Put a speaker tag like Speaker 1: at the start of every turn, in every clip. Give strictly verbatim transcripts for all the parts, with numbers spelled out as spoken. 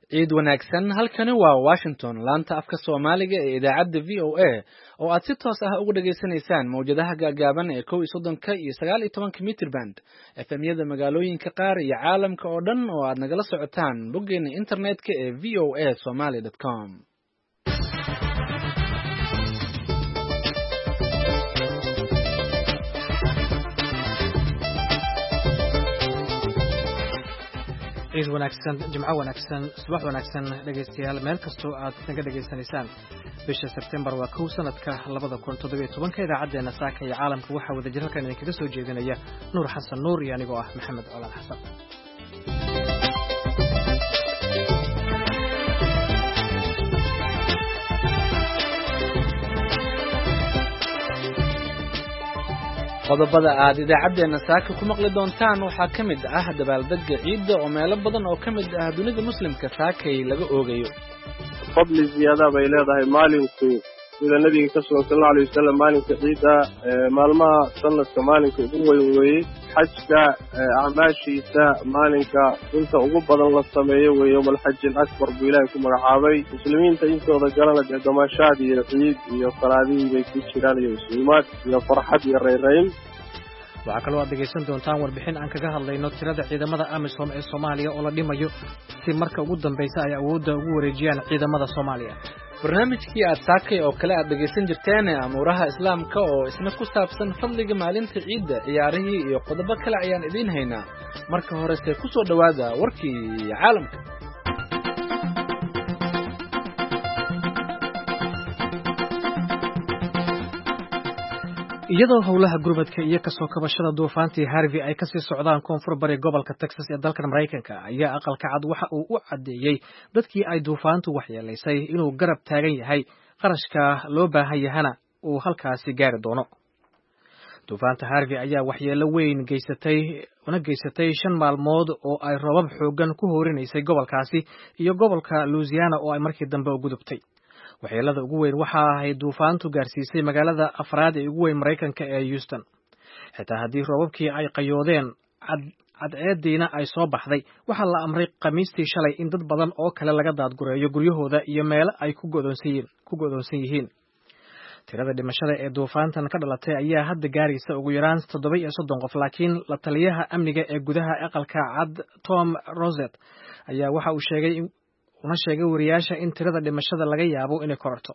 Speaker 1: ciid wanaagsan halkani waa Washington laanta afka Soomaaliga ee idaacadda V O A oo aad si toos ah ugu dhageysanaysaan mowjadaha gaagaaban ee kow iyo soddonka iyo sagaal iyo tobanka mitirban F M-yada magaalooyinka qaar iyo caalamka oo dhan oo aad nagala socotaan boggeena internetka ee v o a somali dot com.
Speaker 2: ciid wanaagsan jimco wanaagsan subax wanaagsan dhageystayaal meel kastoo aad naga dhageysanaysaan bisha September waa kow sanadka labada kun iyo toddoba iyo toban idaacadeena saaka iyo caalamka waxa wada jir halkan idinkaga soo jeedinaya Nuur Xasan Nuur iyo anigoo ah Maxamed Colaal Xasan
Speaker 1: qodobada aad idaacadeena saaka ku maqli doontaan waxaa ka mid ah dabaaldegga ciidda oo meelo badan oo ka mid ah dunida muslimka saakay laga oogayo
Speaker 3: fadli ziyaada bay leedahay maalinku sida nabiga ka sugan sallallahu alayhi wasallam maalinka ciidda maalmaha sanadka maalinka ugu weyn weeye xajka acmaashiisa maalinka inta ugu badan la sameeyo weeye yawmal xajj al-akbar buu ilaahay ku magacaabay muslimiinta intooda galana dee damaashaad iyo ciid iyo salaadihii bay ku jiraan iyo isumaad iyo farxad iyo reereyn
Speaker 2: waxaa kaloo aad dhegeysan doontaan warbixin aan kaga hadlayno tirada ciidamada AMISOM ee Soomaaliya oo la dhimayo si marka ugu dambeysa ay awoodda ugu wareejiyaan ciidamada Soomaaliya
Speaker 1: barnaamijkii aad saakay oo kale aad dhegeysan jirteen amuuraha islaamka oo isna ku saabsan fadliga maalinta ciidda ciyaarihii iyo qodobo kale ayaan idin haynaa marka hore se ku soo dhawaada warkii caalamka
Speaker 2: iyadoo howlaha gurmadka iyo kasoo kabashada duufaantii Harvey ay kasii socdaan koonfur bari gobolka Texas ee dalka Mareykanka ayaa aqalka cad waxa uu u cadeeyay dadkii ay duufaantu waxyeelaysay inuu garab taagan yahay qarashka loo baahan yahana uu halkaasi gaari doono duufaanta Harvey ayaa waxyeelo weyn geysatay una geysatay shan maalmood oo ay roobab xoogan ku hoorinaysay gobolkaasi iyo gobolka Louisiana oo ay markii dambe u gudubtay waxyeelada ugu weyn waxa ay duufaantu gaarsiisay magaalada afraad ee ugu weyn Mareykanka ee Houston xitaa haddii roobabkii ay qayoodeen cadceediina ay soo baxday waxaa la amray Khamiistii shalay in dad badan oo kale laga daadgureeyo guryahooda iyo meelo ay ku go'doonsan ku go'doonsan yihiin tirada dhimashada ee duufaantan ka dhalatay ayaa hadda gaaraysa ugu yaraan toddoba iyo soddon qof laakiin la taliyaha amniga ee gudaha aqalka cad Tom Rosett ayaa waxa uu sheegay una sheegay wariyaasha in tirada dhimashada laga yaabo inay kororto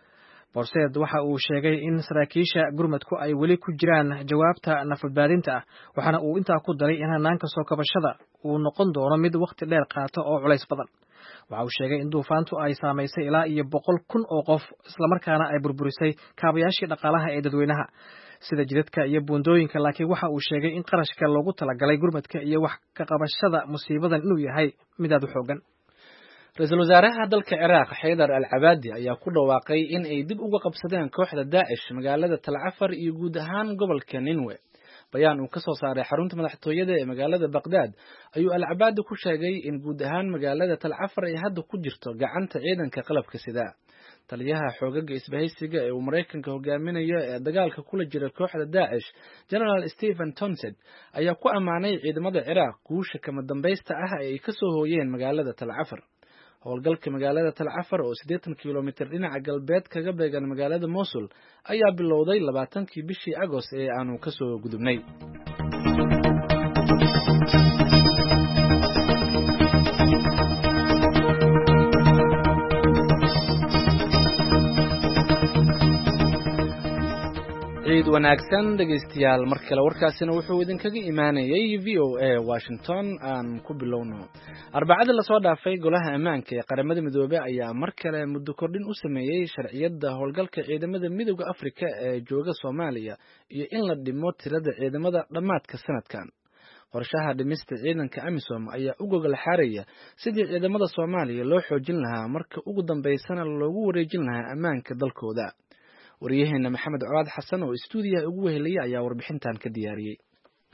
Speaker 2: Borseed waxa uu sheegay in saraakiisha gurmadku ay weli ku jiraan jawaabta nafadbaadinta ah waxaana uu intaa ku daray in hanaanka soo kabashada uu noqon doono mid waqti dheer qaato oo culays badan waxa uu sheegay in duufaantu ay saameysay ilaa iyo boqol kun oo qof isla markaana ay burburisay kaabayaashii dhaqaalaha ee dadweynaha sida jidadka iyo buundooyinka laakiin waxa uu sheegay in qarashka loogu talagalay gurmadka iyo wax ka qabashada musiibadan inuu yahay mid aad u xoogan
Speaker 1: Ra'iisul Wasaaraha dalka Ciraaq Haydar al-Abadi ayaa ku dhawaaqay in ay dib uga qabsadeen kooxda Daesh magaalada Tal Afar iyo guud ahaan gobolka Ninwe bayaan uu ka soo saaray xarunta madaxtooyada ee magaalada Baghdad ayuu al-Abadi ku sheegay in guud ahaan magaalada Tal Afar ay hadda ku jirto gacanta ciidanka qalabka sida taliyaha xoogaga isbahaysiga ee uu Mareykanka hogaaminayo ee dagaalka kula jira kooxda Daesh General Stephen Townsend ayaa ku amaanay ciidamada Ciraaq guusha kama dambaysta ah ee ay ka soo hooyeen magaalada Tal Afar howlgalka magaalada Tal Afar oo siddeetan kiiloomitir dhinaca galbeed kaga beegan magaalada Mosul ayaa bilowday labaatankii bishii Agost ee aanu ka soo gudubnay ciid wanaagsan dhageystayaal mar kale warkaasina wuxuu idinkaga imaanayay V O A Washington aan ku bilowno arbacada la soo dhaafay golaha ammaanka ee qaramada midoobay ayaa mar kale muddo kordhin u sameeyay sharciyada howlgalka ciidamada midowga Afrika ee jooga Soomaaliya iyo in la dhimo tirada ciidamada dhamaadka sanadkan qorshaha dhimista ciidanka AMISOM ayaa u gogol xaaraya sidii ciidamada Soomaaliya loo xoojin lahaa marka ugu dambeysana loogu wareejin lahaa ammaanka dalkooda wariyaheena Maxamed Colaal Xasan oo stuudiyaha ugu weheliyay ayaa warbixintan ka diyaariyay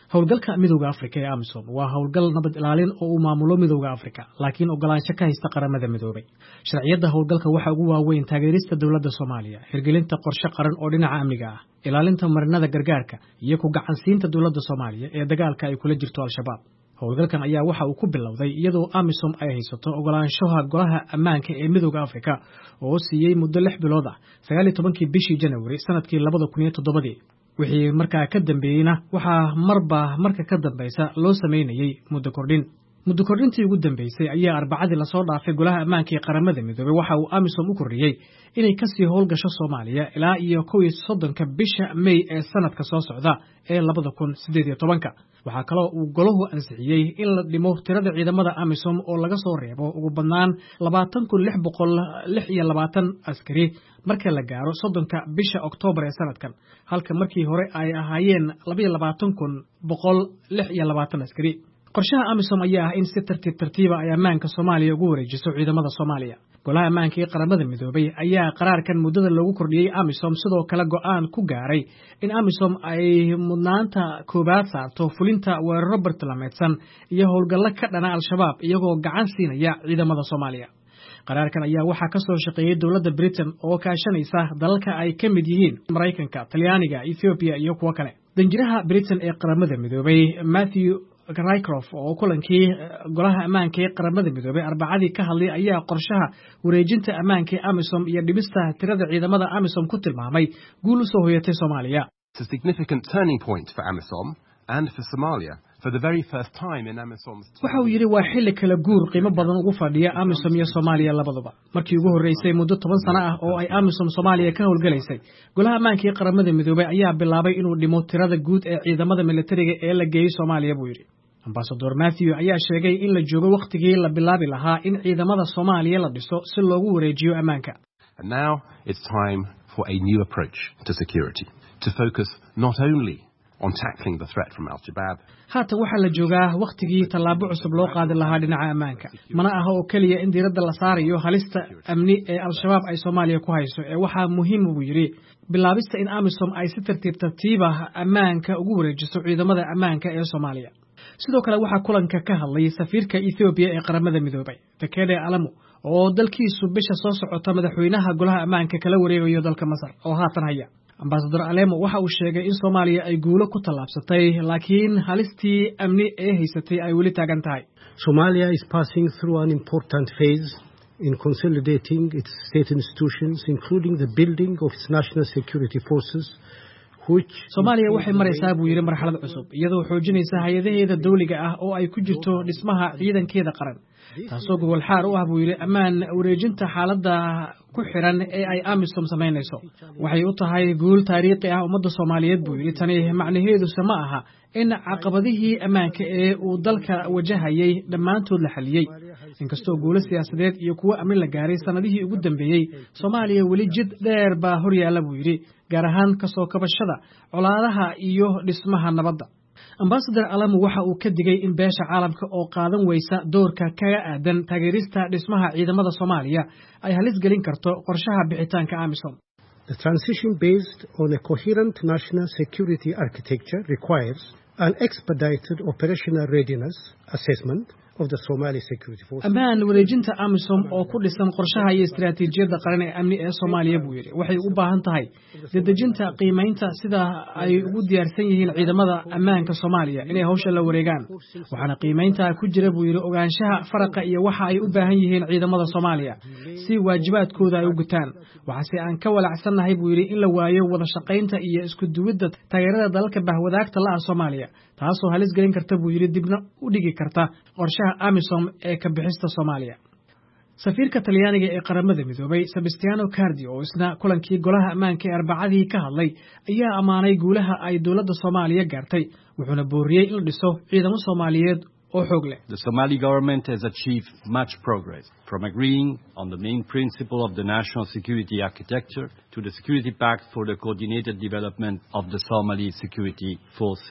Speaker 2: howlgalka midowga Afrika ee AMISOM waa howlgal nabad ilaalin oo uu maamulo midowga Afrika laakiin ogolaansho ka haysta qaramada midoobay sharciyada howlgalka waxa ugu waaweyn taageerista dawladda Soomaaliya hirgelinta qorshe qaran oo dhinaca amniga ah ilaalinta marinada gargaarka iyo ku gacansiinta dawladda Soomaaliya ee dagaalka ay kula jirto al-shabaab howlgalkan ayaa waxa uu ku bilowday iyadoo AMISOM ay haysato ogolaanshaha golaha ammaanka ee midowga Afrika oo siiyay muddo lix bilood ah sagaal iyo tobankii bishii January sanadkii laba kun iyo toddoba wixii markaa ka dambeeyayna waxaa marba marka ka dambaysa loo sameynayay muddo kordhin muddo kordhintii ugu dambeysay ayaa arbacadii la soo dhaafay golaha ammaanka ee qaramada midoobay waxa uu AMISOM u kordhiyay inay ka sii howlgasho Soomaaliya ilaa iyo kow iyo soddonka bisha May ee sanadka soo socda ee laba kun siddeed iyo toban waxaa kaloo uu golahu ansixiyay in la dhimo tirada ciidamada AMISOM oo laga soo reebo ugu badnaan labaatan kun lix boqol lix iyo labaatan askari marka la gaaro soddonka bisha Oktoobar ee sanadkan halka markii hore ay ahaayeen laba iyo labaatan kun boqol lix iyo labaatan askari qorshaha AMISOM ayaa ah in si tartiib tartiiba ay ammaanka Soomaaliya ugu wareejiso ciidamada Soomaaliya golaha ammaanka ee qaramada midoobay ayaa qaraarkan muddada lagu kordhiyay AMISOM sidoo kale go'aan ku gaaray in AMISOM ay mudnaanta koobaad saarto fulinta weeraro bartilmaameedsan iyo howlgallo ka dhana al-shabaab iyagoo gacan siinaya ciidamada Soomaaliya qaraarkan ayaa waxaa ka soo shaqeeyay dawladda Britain oo kaashanaysa dalalka ay ka mid yihiin Mareykanka, Talyaaniga, Ethiopia iyo kuwa kale danjiraha Britain ee qaramada midoobay Matthew Rycroft oo kulankii golaha ammaanka ee qaramada midoobay arbacadii ka hadlay ayaa qorshaha wareejinta ammaanka ee AMISOM iyo dhibista tirada ciidamada AMISOM ku tilmaamay guul u soo hoyatay Soomaaliya.
Speaker 4: It's a significant turning point for AMISOM and for Somalia. For the very first time in AMISOM's
Speaker 2: waxa uu yiri waa xilli kala guur qiimo badan ugu fadhiya AMISOM iyo Soomaaliya labaduba markii ugu horeysay muddo toban sano ah oo ay AMISOM Soomaaliya ka howlgalaysay golaha ammaanka ee qaramada midoobay ayaa bilaabay inuu dhimo tirada guud ee ciidamada militariga ee la geeyay Soomaaliya buu yiri Ambassador Matthew ayaa sheegay in la joogo waqtigii la bilaabi lahaa in ciidamada Soomaaliya la dhiso si loogu wareejiyo ammaanka.
Speaker 4: And now it's time for a new approach to security to focus not only on tackling the threat from al-Shabaab.
Speaker 2: Haatan waxaa la joogaa waqtigii tallaabo cusub loo qaadi lahaa dhinaca ammaanka mana aha oo kaliya in diiradda la saarayo halista amni ee al-shabaab ay Soomaaliya ku hayso ee waxaa muhiim u yiri bilaabista in AMISOM ay si tartiib tartiib ah ammaanka ugu wareejiso ciidamada ammaanka ee Soomaaliya sidoo kale waxaa kulanka ka hadlay safiirka Ethiopia ee qaramada midoobay Tekede Alamu oo dalkiisu bisha soo socota madaxweynaha golaha ammaanka kala wareegayo dalka Masar oo haatan haya Ambassador Alemo waxa uu sheegay in Soomaaliya ay guulo ku tallaabsatay laakiin halistii amni ee haysatay ay weli taagan tahay.
Speaker 5: Somalia is passing through an important phase in consolidating its state institutions including the building of its national security forces which
Speaker 2: Soomaaliya waxay maraysaa buu yiri marxalad cusub iyadoo xoojinaysa hay'adaheeda dawliga ah oo ay ku jirto dhismaha ciidankeeda qaran taasoo gobol xaar u ah buu yiri ammaan wareejinta xaaladda ku xiran ee ay AMISOM sameynayso waxay u tahay guul taariikhi ah ummadda Soomaaliyeed buu yiri tani macnaheedu sama aha in caqabadihii ammaanka ee uu dalka wajahayay dhammaantood la xaliyay inkastoo guulo siyaasadeed iyo kuwa amni la gaaray sanadihii ugu dambeeyay Soomaaliya weli jid dheer baa hor yaala buu yiri gaar ahaan ka soo kabashada colaadaha iyo dhismaha nabadda Ambassador Alamu waxa uu ka digay in beesha caalamka oo qaadan weysa doorka kaga aadan taageerista dhismaha ciidamada Soomaaliya ay halis gelin karto qorshaha bixitaanka AMISOM.
Speaker 5: The transition based on a coherent national security architecture requires an expedited operational readiness assessment of the Somali security forces.
Speaker 2: Ammaan wareejinta AMISOM oo ku dhisan qorshaha iyo istiraatiijiyadda qaran ee amni ee Soomaaliya buu yiri waxay u baahan tahay dedejinta qiimeynta sida ay ugu diyaarsan yihiin ciidamada ammaanka Soomaaliya inay hawsha la wareegaan waxaana qiimeynta ku jira buu yiri ogaanshaha faraqa iyo waxa ay u baahan yihiin ciidamada Soomaaliya si waajibaadkooda ay u gutaan waxaase aan ka walacsanahay buu yiri in la waayo wada shaqaynta iyo isku duwidda taageerada dalalka bahwadaagta la Soomaaliya taasoo halis gelin karta buu yiri dibna u dhigi karta qorshaha AMISOM ee ka bixista Soomaaliya. Safiirka Talyaaniga ee qaramada midoobay Sebastiano Cardi oo isna kulankii golaha ammaanka ee arbacadii ka hadlay ayaa amaanay guulaha ay dawladda Soomaaliya gaartay wuxuuna booriyay in la dhiso ciidamo Soomaaliyeed oo xoog leh.
Speaker 6: The Somali government has achieved much progress from agreeing on the main principle of the national security architecture to the security pact for the coordinated development of the Somali security forces.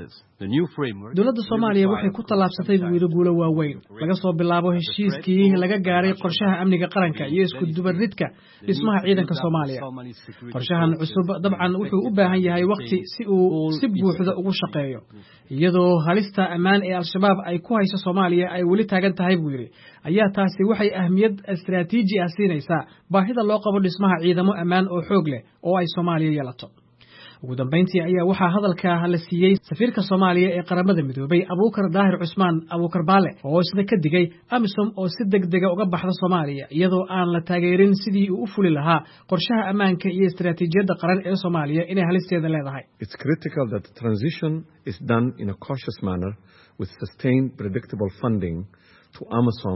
Speaker 2: dowladda Soomaaliya waxay ku tallaabsatay wiilo guulo waaweyn laga soo bilaabo heshiiskii laga gaaray qorshaha amniga qaranka iyo isku dubaridka dhismaha ciidanka Soomaaliya. Qorshahan cusub dabcan wuxuu u baahan yahay waqti si uu si buuxda ugu shaqeeyo, iyadoo halista ammaan ee Al-Shabaab ay ku hayso Soomaaliya ay weli taagan tahay buu yiri. Ayaa taasi waxay ahmiyad istiraatiiji ah siinaysaa baahida loo qabo dhismaha ciidamo ammaan oo xoog leh oo ay Soomaaliya yeelato. ugu dambeyntii ayaa waxaa hadalka la siiyay safiirka Soomaaliya ee qaramada midoobay Abuukar Daahir Cusmaan Abuukar Baale oo isna ka digay AMISOM oo si degdeg ah uga baxda Soomaaliya iyadoo aan la taageerin sidii uu u fuli lahaa qorshaha ammaanka iyo istiraatiijiyadda qaran ee Soomaaliya inay halisteeda leedahay.
Speaker 7: It's critical that the transition is done in a cautious manner with sustained predictable funding to AMISOM.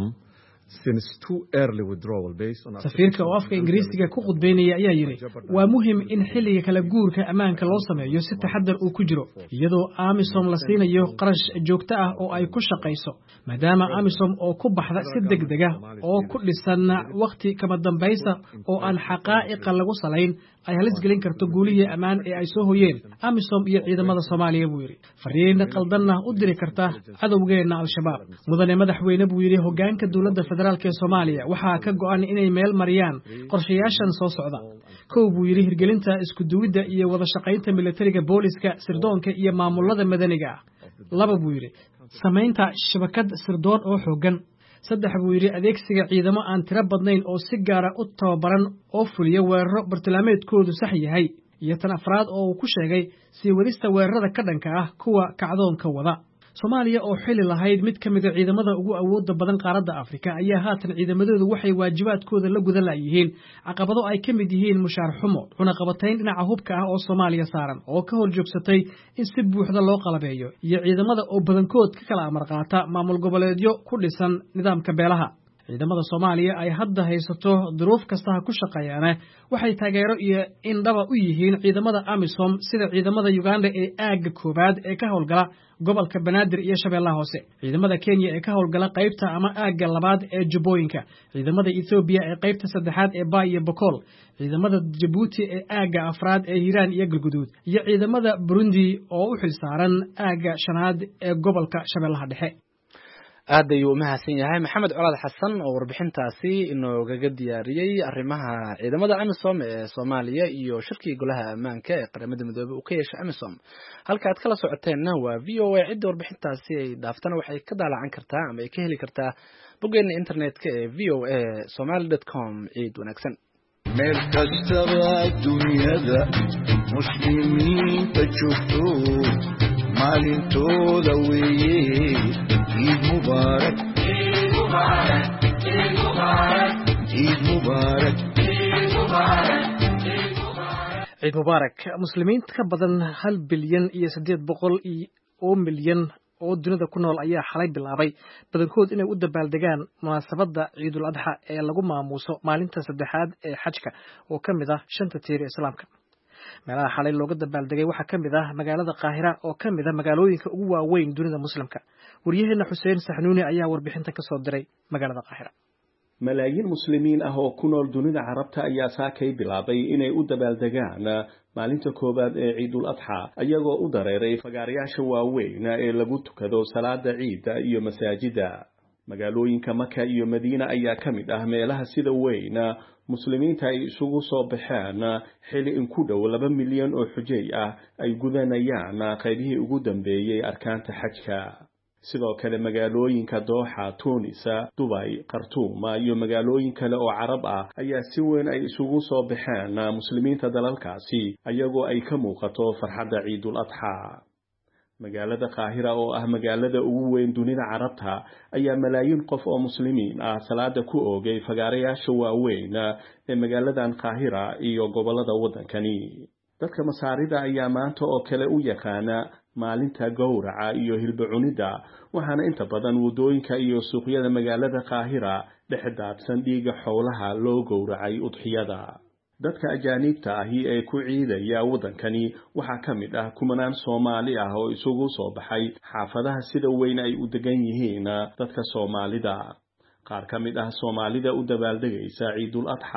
Speaker 2: safiirka oo afka Ingiriisiga ku qudbeynaya ayaa yiri waa muhiim in xilliga kala guurka ammaanka loo sameeyo si taxadar uu ku jiro iyadoo AMISOM la siinayo qarash joogto ah oo ay ku shaqeyso maadaama AMISOM oo ku baxda si degdeg ah oo ku dhisan waqti kama dambaysa oo aan xaqaa'iqa lagu salayn ay halis gelin karto guulihii ammaan ee ay soo hoyeen AMISOM iyo ciidamada Soomaaliya buu yiri fariin qaldanna u diri karta cadawgeena Al-Shabaab. Mudane madaxweyne buu yiri hoggaanka dowladda federaalka ee Soomaaliya waxaa ka go'an inay meel mariyaan qorshayaashan soo socda. Kow buu yiri hirgelinta isku duwidda iyo wada shaqaynta militariga, booliska, sirdoonka iyo maamulada madaniga ah. Laba buu yiri samaynta shabakad sirdoon oo xooggan. saddex buu yiri adeegsiga ciidamo aan tiro badnayn oo si gaar ah u tababaran oo fuliya weeraro bartilmaameedkoodu sax yahay. iyo tan afraad oo uu ku sheegay sii wadista weerarada ka dhanka ah kuwa kacdoonka wada. Soomaaliya oo xili lahayd mid ka mid ah ciidamada ugu awoodda badan qaaradda Afrika ayaa haatan ciidamadoodu waxay waajibaadkooda la gudan laayeen caqabado ay ka mid yihiin mushaar xumo, cunaqabatayn dhinaca hubka ah oo Soomaaliya saaran oo ka hor joogsatay in si buuxda loo qalabeeyo iyo ciidamada oo badankood ka kala amar qaata maamul goboleedyo ku dhisan nidaamka beelaha. ciidamada Soomaaliya ay hadda haysato duruuf kasta ku shaqeeyaan waxay taageero iyo indhaba u yihiin ciidamada AMISOM sida ciidamada Uganda ee aagga koobaad ee ka howlgala gobolka Banaadir iyo Shabeellaha Hoose, ciidamada Kenya ee ka howlgala qaybta ama aagga labaad ee Jubbooyinka, ciidamada Ethiopia ee qaybta saddexaad ee Bay iyo Boqol, ciidamada Djibouti ee aagga afraad ee Hiiraan iyo Galguduud, iyo ciidamada Burundi oo u xilsaaran aagga shanaad ee gobolka Shabeellaha Dhexe.
Speaker 1: aad ayuu u mahadsan yahay Maxamed Colaad Xasan oo warbixintaasi inoogaga diyaariyay arrimaha ciidamada AMISOM ee Soomaaliya iyo shirkii golaha ammaanka ee qaramada midoobay uu ka yeeshay AMISOM. halka aad kala socoteenna waa V O A. cidda warbixintaasi ay dhaaftana waxay ka daalacan kartaa ama ay ka heli kartaa boggeena internetka ee v o a somali dot com. ciid wanaagsan.
Speaker 8: meel kastaba dunyada muslimiinta joogto maalintooda weeye Eid Mubarak, Eid Mubarak, Eid Mubarak, Eid Mubarak, Eid Mubarak, Eid Mubarak.
Speaker 2: Eid Mubarak. Muslimiinta ka badan hal bilyan iyo siddeed boqol oo milyan oo dunida ku nool ayaa xalay bilaabay badankood inay u dabaaldegaan munaasabadda Ciidul Adha ee lagu maamuuso maalinta saddexaad ee xajka oo ka mid ah shanta tiir ee Islaamka. meelaha xalay looga dabaaldegay waxaa ka mid ah magaalada Qaahira oo ka mid ah magaalooyinka ugu waaweyn dunida muslimka. Wariyaheena Xuseen Saxnuuni ayaa warbixinta ka soo diray magaalada Qaahira.
Speaker 9: malaayiin muslimiin ah oo ku nool dunida carabta ayaa saakay bilaabay inay u dabaaldegaan maalinta koowaad ee Ciidul Adha ayagoo u dareeray fagaarayaasha waaweyn ee lagu tukado salaada ciida iyo masaajida. magaalooyinka Maka iyo Madiina ayaa ka mid ah meelaha sida weyn muslimiinta ay isugu soo baxeen xilli in ku dhow laba milyan oo xujay ah ay gudanayaan qaybihii ugu dambeeyay arkaanta xajka. sidoo kale magaalooyinka Dooxa, Tunis, Dubai, Khartoum iyo magaalooyin kale oo Carab ah ayaa si weyn ay isugu soo baxeen muslimiinta dalalkaasi ayagoo ay ka muuqato farxadda Ciidul Adha. magaalada Qaahira oo ah magaalada ugu weyn dunida carabta ayaa malaayiin qof oo muslimiin ah salaada ku oogay fagaarayaasha waaweyn ee magaaladan Qaahira iyo gobolada wadankani. dadka Masaarida ayaa maanta oo kale u yaqaana maalinta gowraca iyo hilba cunida, waxaana inta badan wadooyinka iyo suuqyada magaalada Qaahira dhex daadsan dhiiga xoolaha loo gowracay udxiyada. dadka ajaanibta ahi ee ku ciidaya wadankani waxaa ka mid ah kumanaan Soomaali ah oo isugu soo baxay xaafadaha sida weyn ay u degan yihiin dadka Soomaalida. qaar ka mid ah Soomaalida u dabaaldegaysa Ciidul Adha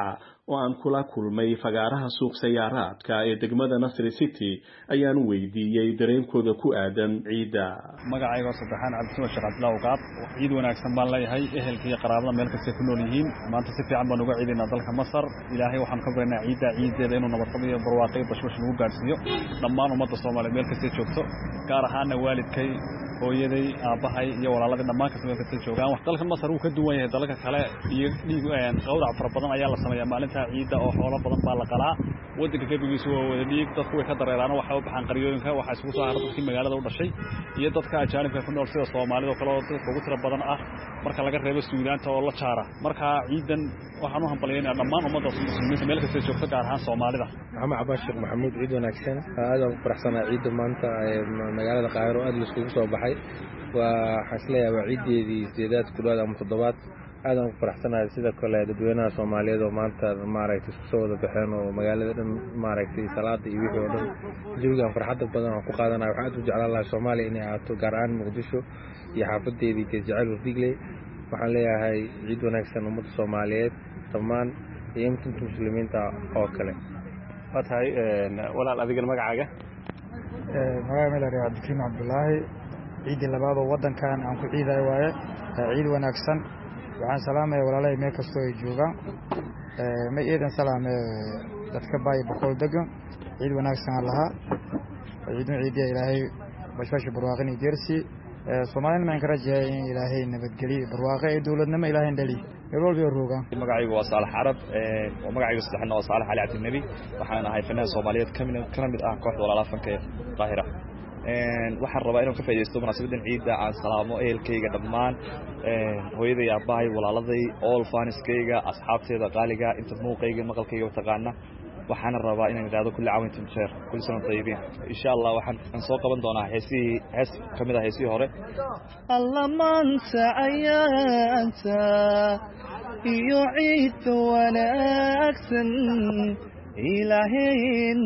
Speaker 9: oo aan kula kulmay fagaaraha suuq sayaaraadka ee degmada Nasri City ayaan weydiiyey dareenkooda ku aadan ciida.
Speaker 10: magacayga saddexaan Cabdisalaam Sheekh Abdullah Waqaab ciid wanaagsan baan leeyahay ehelka iyo qaraabada meel kasta ku nool yihiin maanta si fiican baan uga ciideynaa dalka Masar ilaahay waxaan ka barnaa ciida ciideeda inuu nabad qabo iyo barwaaqo iyo bashbash lagu gaarsiiyo dhammaan ummadda Soomaaliyeed meel kasta joogto gaar ahaan waalidkay hooyaday aabahay iyo walaaladii dhammaan kasoo ka joogaan wax dalka Masar uu ka duwan yahay dalka kale iyo dhiig een qowdac fara badan ayaa la sameeyaa maalinta ciida oo xoolo badan baa la qalaa wadanka gabigiisu waa wada dhiig dadku way ka dareeraan waxa u baxan qariyooyinka waxa isku soo haray dadkii magaalada u dhashay iyo dadka ajaanibka ku nool sida Soomaalida kale oo dadka ugu tira badan ah marka laga reebo Suudaanta oo la jaara marka ciidan waxaan u hambalyeynaa dhammaan ummadda Muslimiinta meel kasta joogto gaar ahaan Soomaalida
Speaker 11: Maxamed Cabaash Sheekh Maxamuud ciid wanaagsan aad aan faraxsanahay ciida maanta magaalada Qaahiro aad la isku soo baxay waa xasleeya waa ciideedii sideedaad ku dhawaad ama toddobaad aad aan faraxsanahay sida kale dadweynaha Soomaaliyeed oo maanta maaragtay isku soo wada baxeen oo magaalada dhan maaragtay salaada iyo wixii oo dhan joogan farxad badan oo ku qaadanayo waxa aad u jeclaan lahaa Soomaaliya inay ahaato gaar ahaan Muqdisho iyo xaafadeedii jecel Wadigle waxaan leeyahay ciid wanaagsan ummadda Soomaaliyeed dhammaan iyo inta muslimiinta oo kale
Speaker 10: watahay walaal adiga magacaaga
Speaker 12: ee magacayga Meel Cabdikariim Cabdullaahi ciid labaad oo wadankan aan ku ciiday waaye ciid wanaagsan waxaan salaamay walaalay meel kasto ay joogaan ee ma eedan salaamay dadka baay boqol degan ciid wanaagsan allaha ciidun ciidiya ilaahay bashbash barwaaqani jeersi Soomaaliya ma karajay in ilaahay nabadgeliyo barwaaqo ee dawladnimo ilaahay dhali meel walba roogan
Speaker 13: magacaygu waa Saalax Arab ee magacaygu saddexna waa Saalax Ali Cabdi Nabi waxaan ahay fanaan Soomaaliyeed ka mid ah kooxda walaalaha fanka Qaahira een waxaan rabaa inaan ka faa'iideysto munaasabadan ciida aan salaamo ehelkayga dhammaan een hooyaday aabahay walaaladay all fanskayga asxaabteeda qaaliga inta muuqayga maqalkayga taqaana waxaan rabaa inaan iraado kulli caawinta jeer kulli sano taybin insha Allah waxaan soo qaban doonaa heesii hees kamid ah heesii hore
Speaker 8: Allah maanta ayaanta iyo ciid wanaagsan ilaahay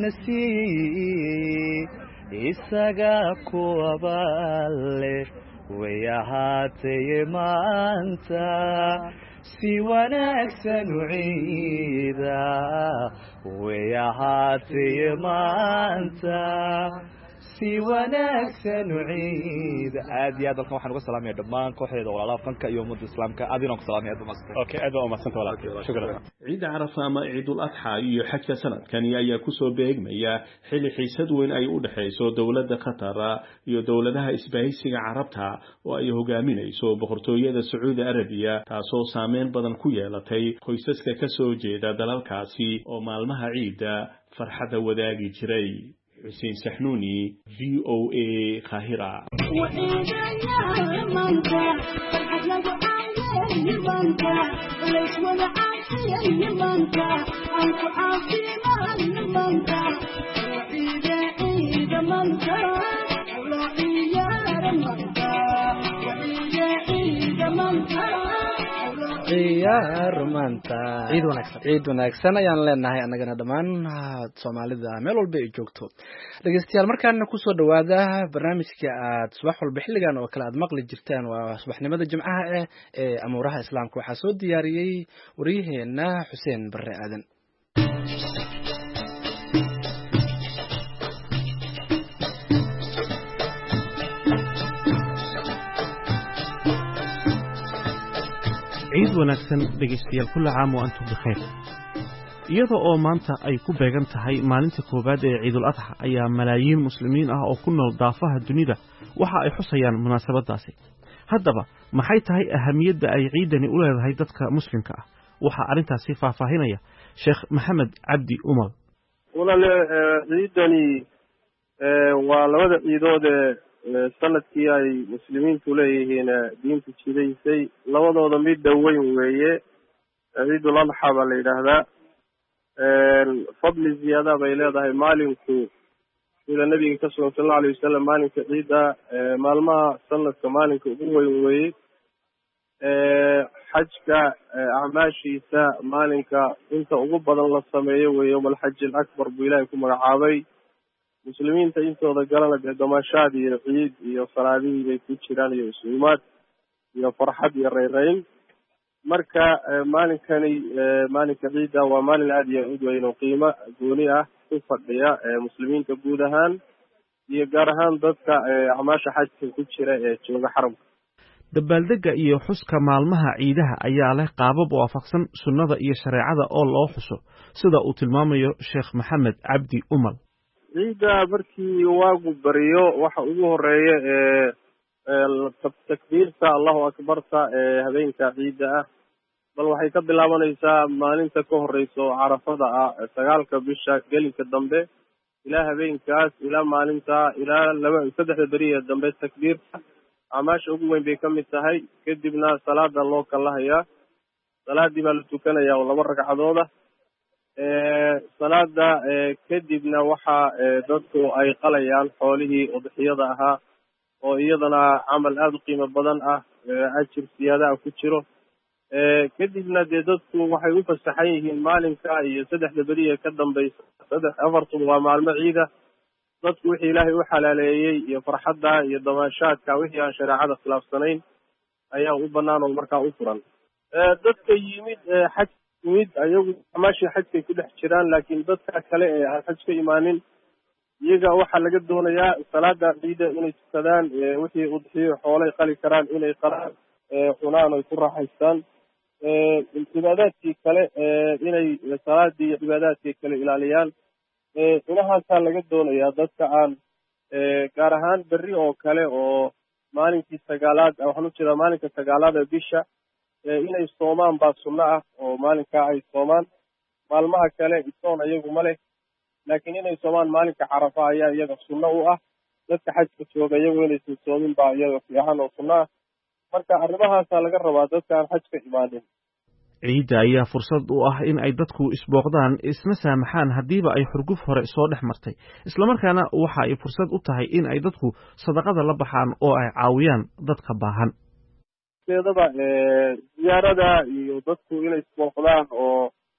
Speaker 8: nasiib isaga kuwabaale way ahaatay maanta si wanaagsan u ciida way ahaatay maanta si wanaagsan u ciida
Speaker 13: aad iyo aad halkan waxaan uga salaamayaa dhammaan kooxdeeda walaalaha fanka iyo ummadda islaamka aad inaan ku salaamay aad u maasantay
Speaker 9: okay aad u maasantay walaal shukran ciida Carafa ama Ciidul Adha iyo xajka sanadkan ayaa ku soo beegmaya xilli xiisad weyn ay u dhaxayso dawladda Qatar iyo dawladaha isbahaysiga Carabta oo ay hogaaminayso boqortooyada Sacuudi Arabiya taasoo saameyn badan ku yeelatay qoysaska ka soo jeeda dalalkaasi oo maalmaha ciida farxada wadaagi jiray حسين سحنوني في أو إيه قاهرة
Speaker 1: ciyaar maanta ciid wanaagsan ciid wanaagsan ayaan leenahay annagana dhammaan Soomaalida meel walba ay joogto dhageystayaal markaana ku soo dhawaada barnaamijka aad subax walba xilligan oo kale aad maqli jirtaan waa subaxnimada Jimcaha ee ee amuuraha islaamka waxa soo diyaariyay wariyaheena Xuseen Barre Aadan
Speaker 14: ciid wanaagsan dhegeystayaal kullu caam oo antum bixeer iyadoo oo maanta ay ku beegan tahay maalinta koobaad ee Ciidul Adha ayaa malaayiin muslimiin ah oo ku nool daafaha dunida waxa ay xusayaan munaasabadaasi haddaba maxay tahay ahamiyadda ay ciidani u leedahay dadka muslimka ah waxa arintaasi faahfaahinaya Sheekh Maxamed Cabdi Umar
Speaker 3: walaal ciidani waa labada ciidood sanadkii ay muslimiintu leeyihiin diinta jidaysay labadooda mid daweyn weeye ciidul adha baa la yidhaahdaa fadli ziyaada bay leedahay maalinku sida nabiga ka sugan sallallahu alayhi wasallam maalinka ciida maalmaha sanadka maalinka ugu weyn weeye xajka acmaashiisa maalinka inta ugu badan la sameeyo weeye yawmal xajji al-akbar buu ilaahay ku magacaabay muslimiinta intooda galana dee damashaad iyo ciid iyo salaadihii bay ku jiraan iyo isuumaad iyo farxad iyo rayrayn marka maalinkani maalinka ciidda waa maalin aada iyo aad weyn oo qiimo gooni ah ku fadhiya muslimiinta guud ahaan iyo gaar ahaan dadka acmaasha xajka ku jira ee jooga xaramka.
Speaker 14: dabaaldega iyo xuska maalmaha ciidaha ayaa leh qaabab waafaqsan sunnada iyo shareecada oo loo xuso sida uu tilmaamayo sheekh maxamed cabdi umal.
Speaker 3: ciidda markii waagu bariyo waxa ugu horeeya ee takbiirta allahu akbarta ee habeenka ciidda ah bal waxay ka bilaabanaysaa maalinta ka horeysa oo carafada ah sagaalka bisha gelinka dambe ilaa habeenkaas ilaa maalinta ilaa laba saddexda beriya dambe takbiirta acmaasha ugu weyn bay ka mid tahay. kadibna salaada loo kalahayaa, salaadii baa la tukanayaa oo laba ragcadooda. salaada kadibna waxa dadku ay qalayaan xoolihii udxiyada ahaa oo iyadana camal aada u qiimo badan ah, ajir siyaadaha ku jiro. kadibna dee dadku waxay u fasaxan yihiin maalinka iyo saddexda beriya ka dambeysa saddex afartuba waa maalmo ciida. dadku wixii ilaahay u xalaaleeyey iyo farxadda iyo damaashaadka wixii aan shareecada khilaafsanayn ayaa u banaan oo markaa u furan. dadka yimid xaj yimid ayagu amaashii xajkay ku dhex jiraan, laakiin dadka kale ee aan xaj ka imaanin iyaga waxaa laga doonayaa salaada ciida inay tukadaan, wixii udxiyo xoolay qali karaan inay qalaan, cunaan oy ku raaxaystaan. cibaadaadkii kale inay salaadii iyo cibaadaadkii kale ilaaliyaan. inahaasaa laga doonayaa dadka aan gaar ahaan berri oo kale oo maalinkii sagaalaad waxaan ujeedaa maalinka sagaalaad ee bisha inay soomaan baa sunno ah oo maalinkaa ay soomaan. maalmaha kale isoon iyagu ma leh, laakiin inay soomaan maalinka carafa ayaa iyaga sunno u ah. dadka xajka jooga iyagu inaysan soomin baa iyaga fiican oo sunno ah. marka arrimahaasaa laga rabaa dadka aan xaj ka imaanin.
Speaker 14: ciidda ayaa fursad u ah in ay dadku isbooqdaan, isna saamaxaan haddiiba ay xurguf hore soo dhex martay, islamarkaana waxa ay fursad u tahay in ay dadku sadaqada la baxaan oo ay caawiyaan dadka baahan.
Speaker 3: eedada ziyaarada iyo dadku inay isbooqdaan oo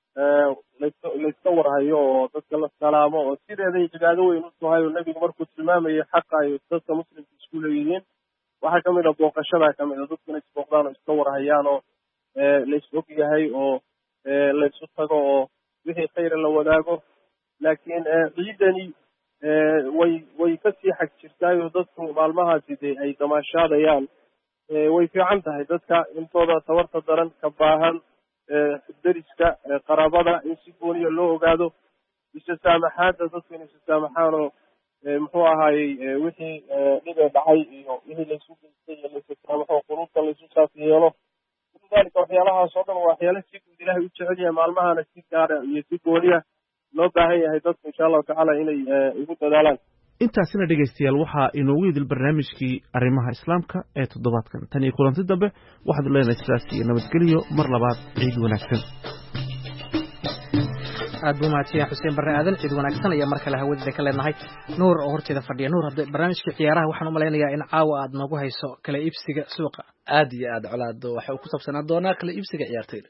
Speaker 3: layska warhayo oo dadka la salaamo oo sideeday cibaado weyn u tahay oo nebigu markuu tilmaamayay xaqa ay dadka muslimka isku leeyihiin waxaa ka mid a booqashada ka mid a dadku inay isbooqdaan oo iska warhayaan oo lays og yahay oo laysu tago oo wixii khayra la wadaago. laakiin ciidani way way kasii xag jirtaayoo dadku maalmahaasi dee ay damaashaadayaan. way fiican tahay dadka intooda tabarta daran ka baahan deriska qaraabada in si gooniya loo ogaado, isa saamaxaada dadku in isa saamaxaan oo muxuu ahaayey wixii dhibee dhacay iyo wixii laysu geystay iyo laysa saamaxo qulubta laysu saaf yeelo. dalika waxyaalahaas oo dhan waa waxyaala si guud ilaahay u jecel yahay, maalmahana si gaara iyo si gooniya loo baahan yahay dadku insha allahu tacaala inay ugu dadaalaan.
Speaker 14: intaasina dhegaystayaal waxaa inoogu idil barnaamijkii arrimaha islaamka ee toddobaadkan. tan iyo kulanti dambe waxaad leenahay sidaas iyo nabadgelyo, mar labaad ciid wanaagsan.
Speaker 2: aad buu mahadsan xuseen barre aadan. ciid wanaagsan ayaa mar kale hawadida ka leenahay. nuur oo horteeda fadhiya. nuur, hadda barnaamijkii ciyaaraha waxaan u malaynayaa in caawa aad noogu hayso kala iibsiga suuqa.
Speaker 1: aad iyo aad colaado waxa uu ku saabsanaa doonaa kala iibsiga ciyaartoyda.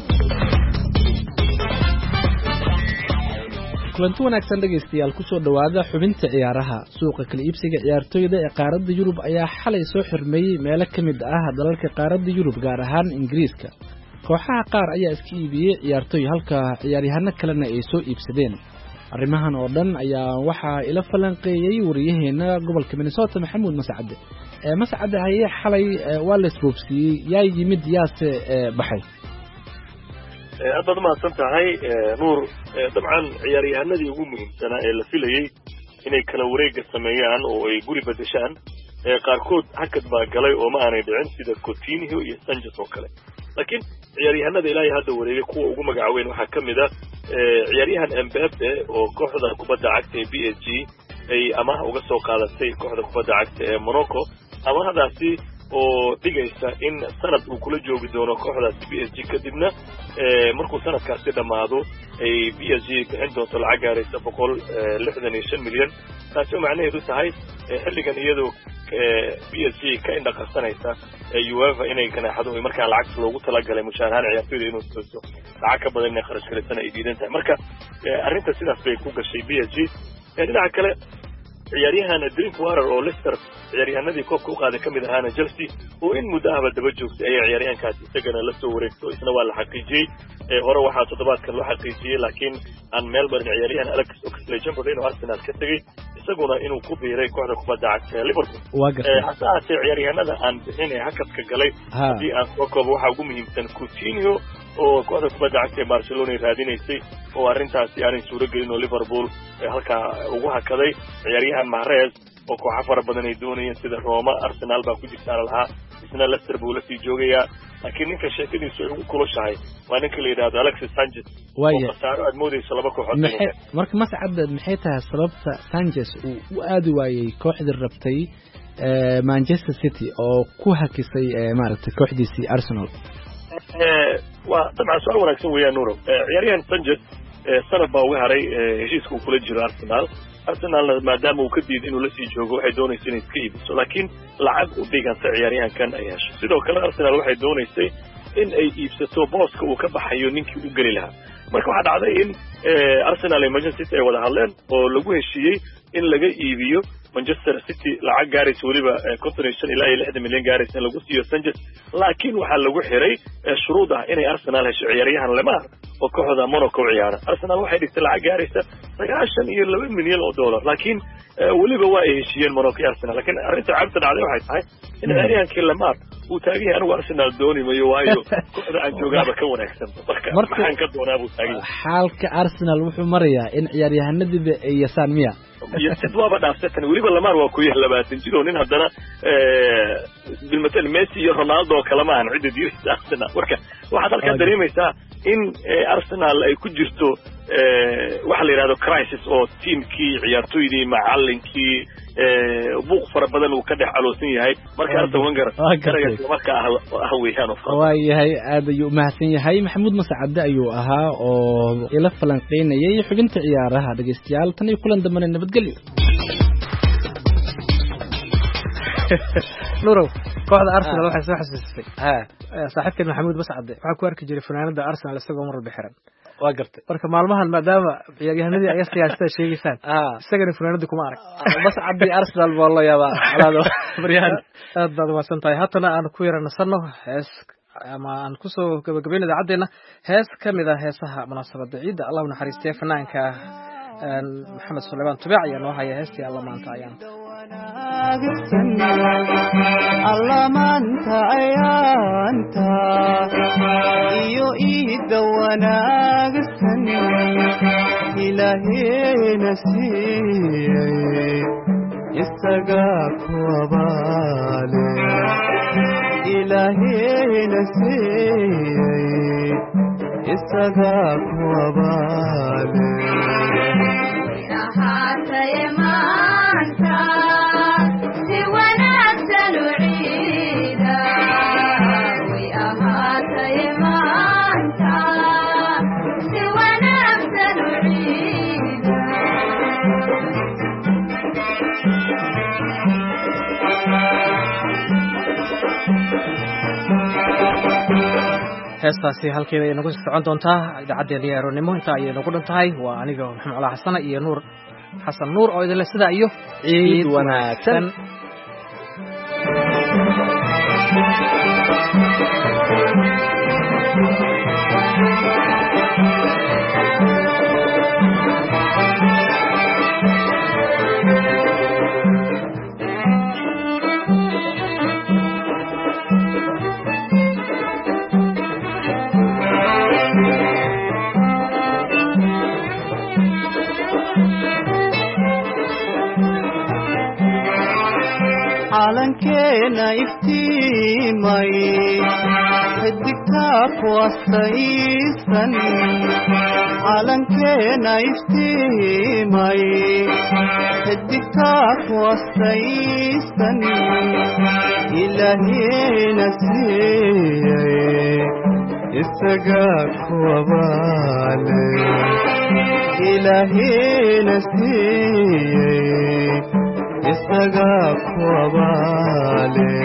Speaker 1: kulanti wanaagsan dhegaystayaal, kusoo dhawaada xubinta ciyaaraha. suuqa kala iibsiga ciyaartoyda ee qaaradda Yurub ayaa xalay soo xirmeeyey meelo ka mid ah dalalka qaaradda Yurub, gaar ahaan Ingiriiska. kooxaha qaar ayaa iska iibiyey ciyaartoy halka ciyaaryahano kalena ay soo iibsadeen. arrimahan oo dhan ayaa waxaa ila falanqeeyey wariyaheena gobolka Minnesota Maxamuud Mascade. ee Mascade haye xalay waa la isboobsiyey, yaa yimid yaase baxay.
Speaker 15: aad baad mahadsan tahay nuur. dabcan ciyaaryahanadii ugu muhiimsanaa ee la filayey inay kala wareega sameeyaan oo ay guri bedeshaan qaarkood hakad baa galay oo ma aanay dhicin, sida Coutinho iyo Sanchez oo kale. laakiin ciyaaryahanada ilaahay hadda wareegay kuwa ugu magacaweyn waxaa ka mid ah ciyaaryahan Mbappe oo kooxda kubadda cagta ee B S G ay amaah uga soo qaadatay kooxda kubadda cagta ee Monaco. amahdaasi oo dhigaysa in sanad uu kula joogi doono kooxdaasi B S G, kadibna markuu sanadkaasi dhammaado ay B S G bixin doonto lacag gaaraysa boqol lixdan iyo shan milyan. taasi oo macnaheedu tahay xilligan iyadoo B S G ka indhaqarsanaysa UEFA inay ganaaxado markaa lacag loogu talagalay mushaarahan ciyaartoyda inuu siiso lacag ka badan inay kharash galisana ay diidan tahay. marka arrinta sidaas bay ku gashay B S G. dhinaca kale ciyaaryahan Drinkwater oo Leicester ciyaaryahanadii koobka u qaaday kamid ahaana Chelsea oo in muddo ahba daba joogtay ayaa ciyaaryahankaasi isagana la soo wareegto isna waa la xaqiijiyay hore waxaa toddobaadkan loo xaqiijiyay laakiin aan Melbourne ciyaaryahan Alex Oxlade-Chamberlain inuu Arsenal ka tagay isaguna inuu ku biiray kooxda kubadda cagta Liverpool hase ahaatee ciyaaryahanada aan bixin ee hakadka galay haddii aan soo koobo waxaa ugu muhiimsan Coutinho oo kooxda kubadda cagta ee Barcelona raadinaysay oo arrintaasi aanay suuro gelin oo Liverpool halkaa ugu hakaday ciyaaryahan Mahrez oo kooxo fara badan ay doonayeen sida Roma Arsenal baa ku jirtaan lahaa isna Leicester buu la sii joogayaa laakiin ninka sheekadiisu ay ugu kulushahay waa ninka la yidhaahdo Alexis Sanchez oo khasaaro aad moodayso laba kooxood
Speaker 1: marka mascad maxay tahay sababta Sanchez uu u aadi waayey kooxdii rabtay Manchester City oo ku hakisay maaragtay kooxdiisii Arsenal
Speaker 15: waa dabcan su'aal wanaagsan weeyaan Nuuro ciyaaryahan Sanchez sanad baa uga haray heshiiska uu kula jiro Arsenal Arsenal maadaama uu ka diiday inuu la sii joogo waxay doonaysaa inay iska iibiso laakiin lacag u dhiganta ciyaaryahankan ay hesho sidoo kale Arsenal waxay doonaysay in ay iibsato booska uu ka baxayo ninkii u geli lahaa marka waxaa dhacday in Arsenal iyo Manchester City ay wada hadleen oo lagu heshiiyey in laga iibiyo Manchester City lacag gaaraysa waliba konton iyo shan ilaa iyo lixdan milyan gaaraysa in lagu siiyo Sanchez laakiin waxaa lagu xiray shuruud ah inay Arsenal hesho ciyaaryahan Lemar oo kooxda Monaco ciyaara Arsenal waxay dhigtay lacag gaaraysa sagaashan iyo laba milyan oo dollar laakiin waliba waa ay heshiiyeen Monaco iyo Arsenal laakiin arrinta cabta dhacday waxay tahay in ciyaaryahankii Lemar uu taagan yahay anigu Arsenal dooni mayo waayo kooxda aan joogaaba ka wanaagsan marka maxaan ka doonaa buu taagan
Speaker 1: xaalka Arsenal wuxuu marayaa in ciyaaryahanadiiba ay yasaan miya
Speaker 15: يسد وابا دافتن وليبا لمار وكويه لباتن جيرو نين هدنا بالمثل ميسي رونالدو كلمان عدة دير أرسنال وركا واحد halka dareemaysa in Arsenal ay ku jirto waxa la yiraahdo crisis oo teamkii ciyaartoydii macallinkii buuq fara badan uu ka dhex caloosan yahay marka Arsene Wenger karaga marka ah weeyaan
Speaker 1: waa yahay aad ayuu mahadsan yahay Maxamuud Mascade ayuu ahaa oo ila falanqeynayay xubinta ciyaaraha dhageystayaal tan iyo kulan dambe nabadgelyo
Speaker 2: Nuuro kooxda Arsenal waxay soo xasuustay ha saaxiibkeen Maxamuud Mascade waxa ku arki jiray fanaanada Arsenal isagoo mar bixiran waa gartay marka maalmahan maadaama ciyaaryahanadii ay siyaasada sheegaysaan isagana fanaanada kuma arag Mascade Arsenal baa la yaabaa alaado bariyaan aad baad waasan tahay hatana aan ku yaranasano hees ama aan ku soo gabagabeynaa idaacaddeena hees kamid ah heesaha munaasabada ciida Allah naxariistay fanaanka Maxamed Suleymaan Tubic ayaa noo haya heestii Allah maanta ayaan
Speaker 8: Allah maanta ayaanta iyo iida wanaagsan Ilaahayna siiyay isaga ku abaale Ilaahayna siiyay isaga ku abaale
Speaker 2: heestaasi halkeeda ay nagu socon doontaa idaacadeena yeeronimo inta ay nagu dhantahay waa aniga Maxamed Cali Xasan iyo Nuur Xasan Nuur oo idin sida iyo ciid wanaagsan
Speaker 8: calankeena iftiimay xidigtaa ku astaysan calankeena iftiimay xidigtaa ku astaysan Ilaahayna siiyay isaga ku abaale Ilaahayna siiyay isaga ku abaale